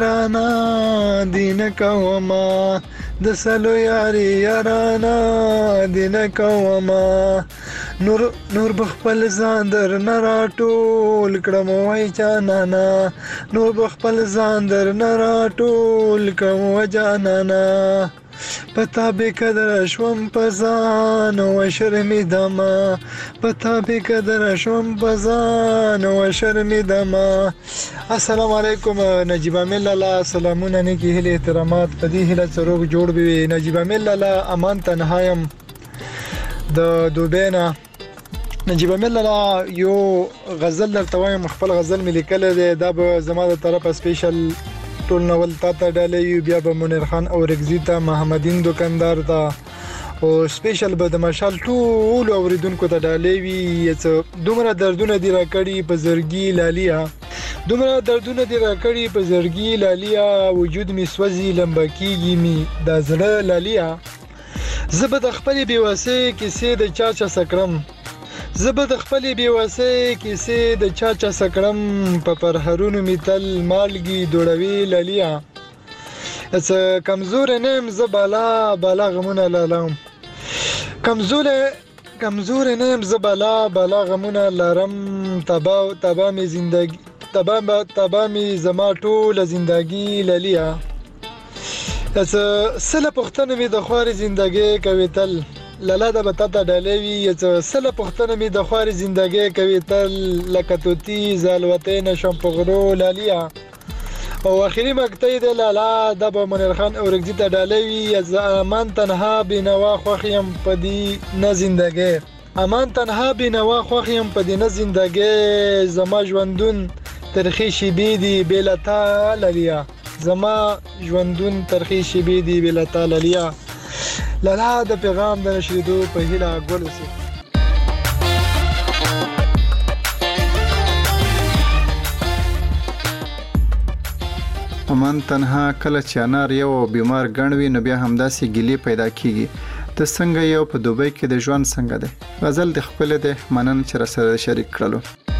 یارانا دین کوما د سلو یاری یارانا دین کوما نور بخپل ځان در نه راټول کړم وای جانانا نور بخپل ځان در نه راټول کړم وای جانانا پتا به قدر شوم پزان و شرمیدم پتا به قدر شوم پزان و شرمیدم. السلام علیکم نجیب امیل لالا سلامونه نیکی هیله احترامات پدی هیله سروغ جوړ بوي. نجیب امیل لالا امان تنهایم د دوبینا. نجیب امیل لالا یو غزل درته وایم خپل غزل مې لیکل دی دا به زما د طرفه سپیشل ټول نول تا ته ډالې بیا به منیر خان او رگزی ته محمدین دکاندار ته او سپیشل به د مشال ټول اوریدونکو ته ډالې وي. دومره دردونه دی راکړي په زړګي لالیا دومره دردونه دی راکړي په زړګي لالیا وجود می سوځي لمبکیږي می د زړه لالیا زه به د خپل بیواسي کیسې د چا سکرم زه به د خپل بیواسي کیسې د چا سکرم په پرهرونو می تل مالګي دوړوي لالیا اس کمزور نیم زه بالا غمونه لالم کمزور نیم زه بالا غمونه لارم تبا می زندگی تبا می زما ټول زندگی لالیا اس سله پختنه می د خواري زندگی کوي تل لالا د بتا ته ډالوي سله پختنه می د خواري زندگی کوي تل لکه توتی زالوته نشم پغرو لالیا او اخیری مقطع د لالا د منیر خان او رگزی ته ډالوي از امان تنها بنوا خوخیم پدی نه زندگی امان تنها بنوا خوخیم پدی نه زندگی زما ژوندون ترخی شیبې دي بېله تا للیا زما ژوندون ترخی شیبې دي بېله تا للیا لالا د پیغام د نشریدو په هیله ګل اوسې. من تنها کله چې انار یو بیمار ګڼوي نو بیا همداسې ګیلې پیدا کیږي. ته څنګه یو په دوبۍ کې د ژوند څنګه دی؟ غزل د خپل دی مننه چې راسره شریک کړلو.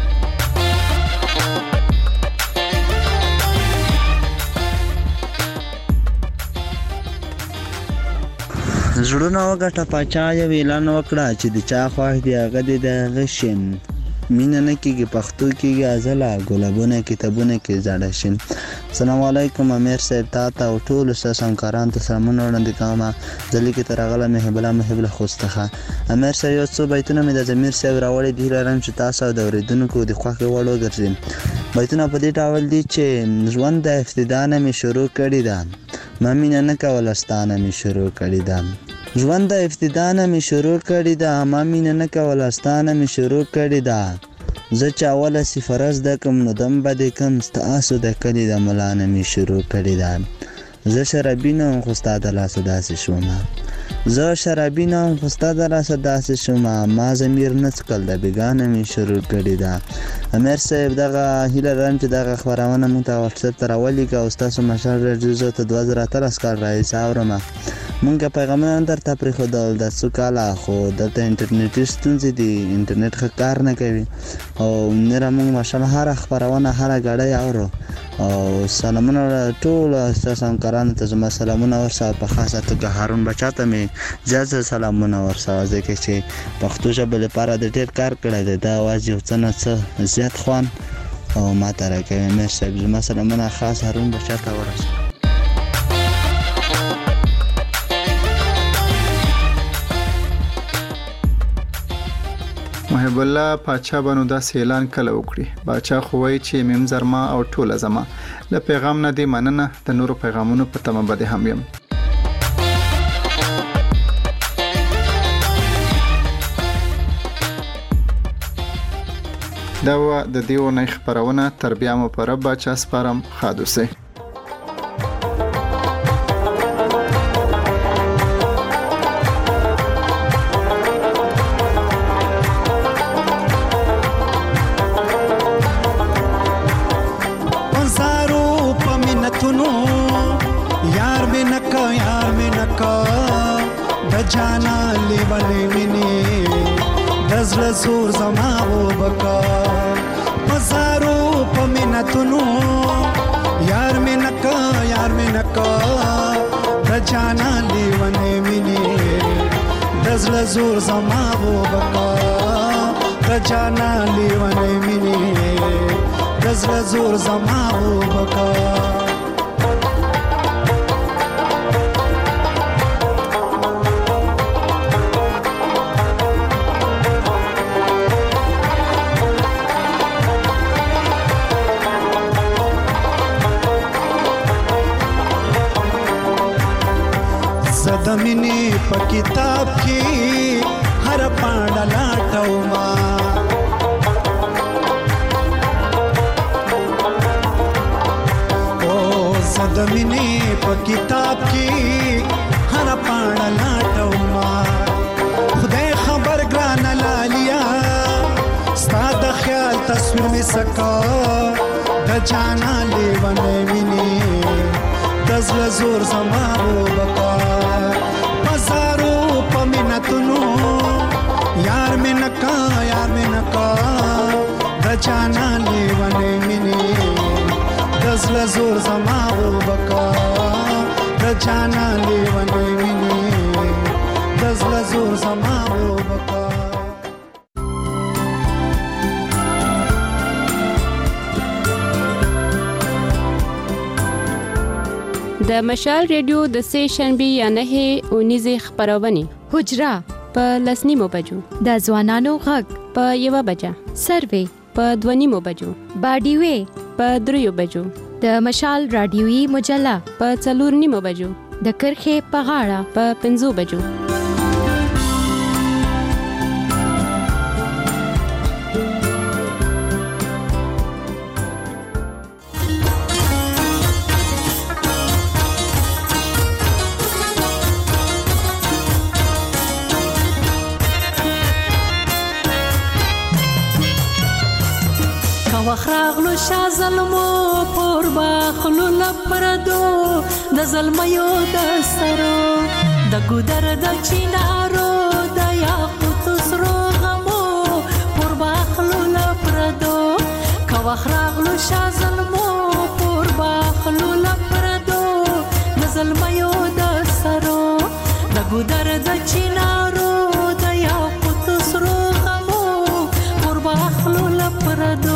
زړونه وګټه پاچا یو اعلان وکړه چې د چا خوښ دی هغه دې د هغه شین مینه نه کېږي پښتو کېږي ازله ګلابونه کتابونه کې زاړه شین. السلام علیکم امیر صاحب تا ته او ټولو ستاسو همکارانو ته سلامونه وړاندې کوم. زه لیکې ته راغلی محب الله محب له خوست څخه. امیر صاحب یو څو بیتونه مې د ضمیر صاحب راوړي دي لرم چې تاسو د اورېدونکو د خوښې وړ وګرځي. بیتونه په دې ډول دي چې ژوند د ابتدا نه مې شروع کړې ده ما مینه نه کوله ستا نه مې شروع کړې ده. ژوند د ابتدا نه مې شروع کړې ده ما مینه نه کوله ستا نه مې شروع کړې ده. زه چې اوله صفره زده کړم نو دم به دې کم ستاسو د کلي د ملا نه مې شروع کړې ده. زه شرابي نه وم خو ستا د لاسه داسې شومه زه شرابي نه وم خو ستا د لاسه داسې شومه ما ضمیر نه څکل د بېګانه مې شروع کړې ده. امیر صاحب دغه هیله لرم چې دغه خپرونه مونږ ته واتساپ ته راولیږه او ستاسو مشال راډیو ته 2018 کال راهیسې اورمه. مونږ پیغامونه درته پرېښودل د څو کاله خو دلته انټرنیټي ستونزې دي انټرنیټ ښه کار نه کوي او نره مونږ ماشاءالله هره خپرونه هره ګړۍ اورو او سلامونه ټولو ستاسو همکارانو ته زما سلامونه ورسوه په خاصه توګه هارون بچا ته مې زیات سلامونه ورسوه ځکه چې پښتو ژبې لپاره د ډېر کار کړی دی دا اواز یو څه نه څه زیات خوند او ما ته راکوي. امیر صاحب زما سلامونه خاص هارون بچا ته ورسوه. محب الله پاچا بنو داسې اعلان کله وکړي پاچا خو وایي چې میم زرما او ټوله زما له پیغام نه دی مننه د نورو پیغامونو په تمه بده هم یم. دا و د دې ونې خبرونه تر بیا مو پر بچا سپارم خادوسه. जाना लेवले विने दजल जोर जमा वो बका मजारो पमिनतनो यार में नका जाना लेवने विने दजल जोर जमा वो बका जाना लेवने विने दजल जोर जमा वो बका. زمینی په کتاب کې هر پاڼه لاټوما او زمینی په کتاب کې هر پاڼه لاټوما خدای خبر ګران لالیا ستاد خیال تصویر می سکا د جانا لیونه ویني دزل زور زما وبکا مزارو پمنتنو یار میں نکا د جانا لیونه ویني دزل زور زما وبکا د جانا لیونه ویني دزل زور زما وبکا. د مشال ریډیو د سه شنبه یا نه اونیزه خبرونه حجرا په لسنیمو بجو د ځوانانو غږ په یو بجه سروي په دونیمو بجو باډیوي په دریو بجو د مشال رادیوي مجله په څلورنیمو بجو د کرخه په غاړه په 5 بجو. وخراغلو شا ظلمو پور باخلو لپردو د ظلمیو د سرو د ګودر د چینارو د یاقوت سرو غمو پور باخلو لپردو که وخراغلو شا ظلمو پور باخلو لپردو د ظلمیو د سرو د ګودر د چینارو د یاقوت سرو غمو پور باخلو لپردو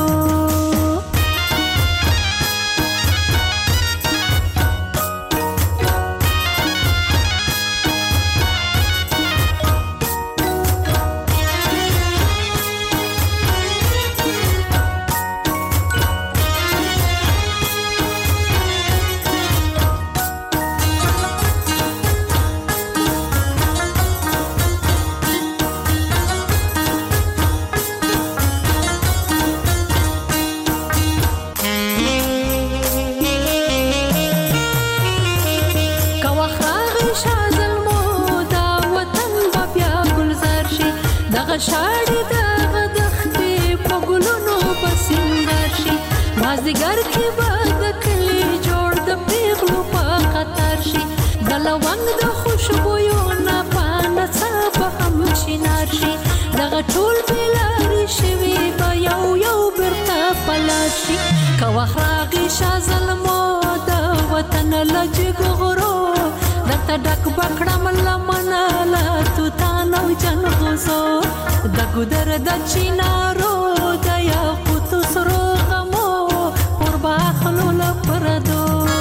شاړې دغه دښتې په ګلونو په سینګار شي مازدیګر کې به د کلي جوړ د پیغلو په قطار شي د لونګ د خوشبویو نه په نڅا به هم شینار شي دغه ټول بېلارې شوي به یو یو بېرته په لار شي که وخت راغی شا ظلمو د وطن له جګو غرو درته ډک به کړم لمنه له توتان او جنغوزو د ګودر د چینارو د یاقوت سرو غمو پور باخلو لپردو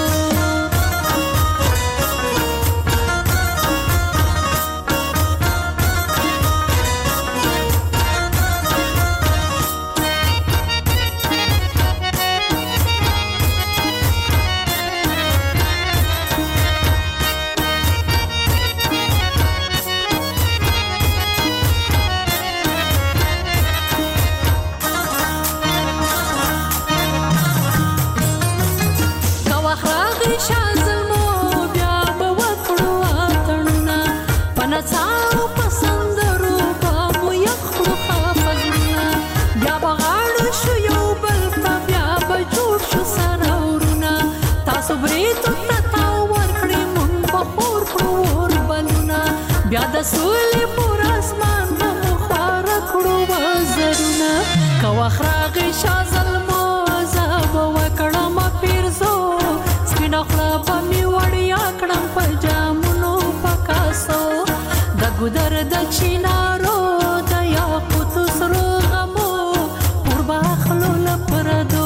بیا د سولې پر اسمان به مو خواره کړو وزرونه که وخت راغی شا ظلمو زه به وکړم پیرزو سپینه خوله به مې وړیا کړم په جامونو په کاسو د ګودر د چینارو د یاقوت سرو غمو پور باخلو لپردو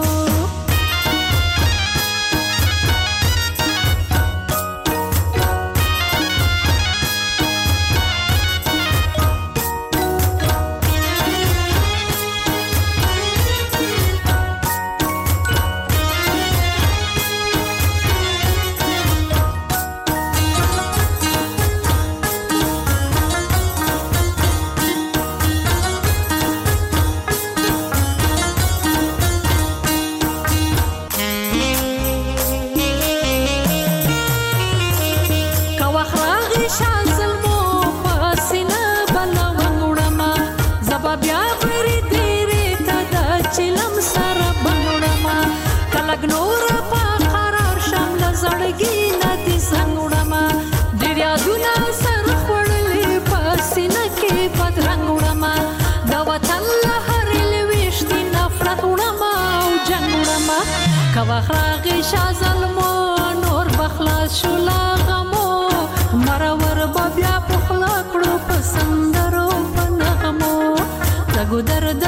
وخراغی شا ظلمو نور بخلاص شو لا غمو مرور بیا پخلا کړو په سندرو په نغمو د ګودر د